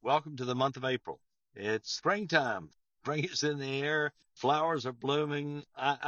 welcome to the month of April. It's springtime. Spring is in the air. Flowers are blooming.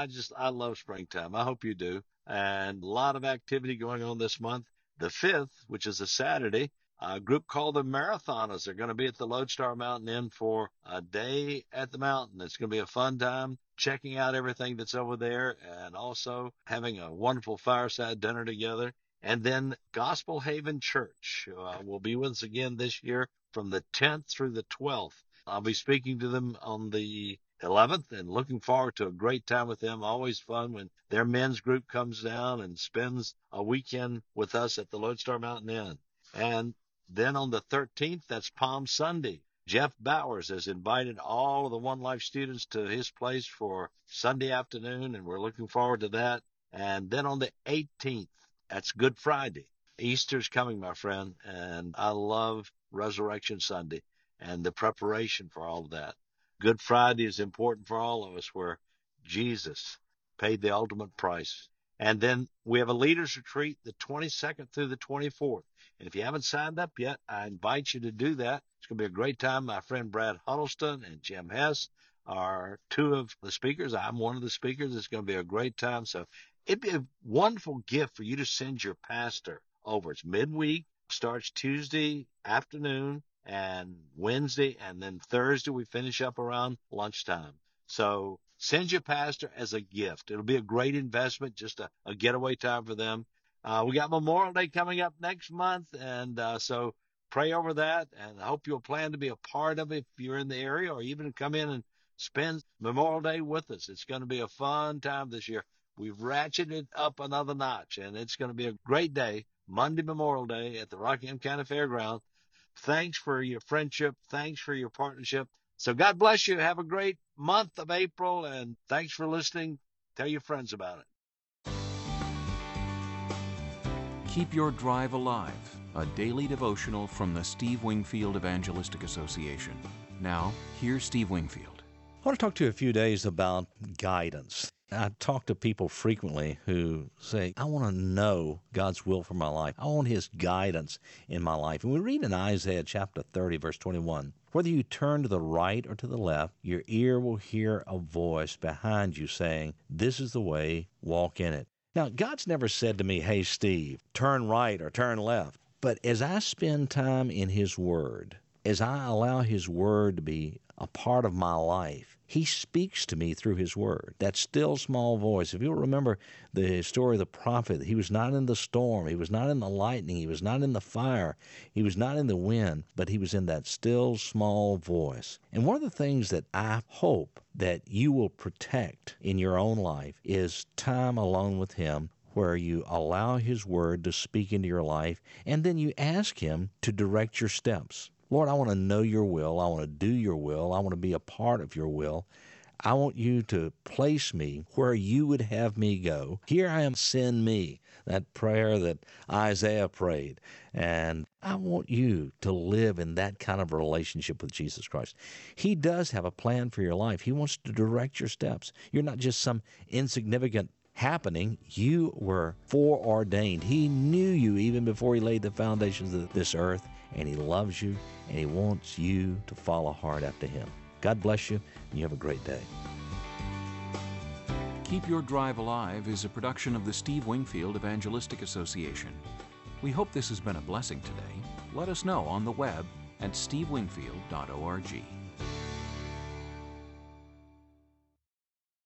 I love springtime. I hope you do. And a lot of activity going on this month. The 5th, which is a Saturday, a group called the Marathoners are going to be at the Lodestar Mountain Inn for a day at the mountain. It's going to be a fun time checking out everything that's over there and also having a wonderful fireside dinner together. And then Gospel Haven Church will be with us again this year from the 10th through the 12th. I'll be speaking to them on the 11th and looking forward to a great time with them. Always fun when their men's group comes down and spends a weekend with us at the Lodestar Mountain Inn. And then on the 13th, that's Palm Sunday. Jeff Bowers has invited all of the One Life students to his place for Sunday afternoon, and we're looking forward to that. And then on the 18th, that's Good Friday. Easter's coming, my friend, and I love Resurrection Sunday and the preparation for all of that. Good Friday is important for all of us, where Jesus paid the ultimate price. And then we have a leaders retreat the 22nd through the 24th. And if you haven't signed up yet, I invite you to do that. It's going to be a great time. My friend Brad Huddleston and Jim Hess are two of the speakers. I'm one of the speakers. It's going to be a great time. So it'd be a wonderful gift for you to send your pastor over. It's midweek, starts Tuesday afternoon and Wednesday, and then Thursday we finish up around lunchtime. So send your pastor as a gift. It'll be a great investment, just a getaway time for them. We got Memorial Day coming up next month, and so pray over that, and I hope you'll plan to be a part of it if you're in the area, or even come in and spend Memorial Day with us. It's going to be a fun time this year. We've ratcheted it up another notch, and it's going to be a great day, Monday, Memorial Day, at the Rockingham County Fairground. Thanks for your friendship. Thanks for your partnership. So God bless you. Have a great month of April, and thanks for listening. Tell your friends about it. Keep Your Drive Alive, a daily devotional from the Steve Wingfield Evangelistic Association. Now, here's Steve Wingfield. I want to talk to you a few days about guidance. I talk to people frequently who say, I want to know God's will for my life. I want His guidance in my life. And we read in Isaiah chapter 30, verse 21, whether you turn to the right or to the left, your ear will hear a voice behind you saying, this is the way, walk in it. Now, God's never said to me, hey, Steve, turn right or turn left. But as I spend time in His Word, as I allow His Word to be a part of my life, He speaks to me through His Word. That still small voice. If you'll remember the story of the prophet, he was not in the storm, he was not in the lightning, he was not in the fire, he was not in the wind, but he was in that still small voice. And one of the things that I hope that you will protect in your own life is time alone with Him, where you allow His Word to speak into your life, and then you ask Him to direct your steps. Lord, I want to know your will. I want to do your will. I want to be a part of your will. I want you to place me where you would have me go. Here I am, send me. That prayer that Isaiah prayed. And I want you to live in that kind of relationship with Jesus Christ. He does have a plan for your life. He wants to direct your steps. You're not just some insignificant happening. You were foreordained. He knew you even before He laid the foundations of this earth, and He loves you, and He wants you to follow hard after Him. God bless you, and you have a great day. Keep Your Drive Alive is a production of the Steve Wingfield Evangelistic Association. We hope this has been a blessing today. Let us know on the web at stevewingfield.org.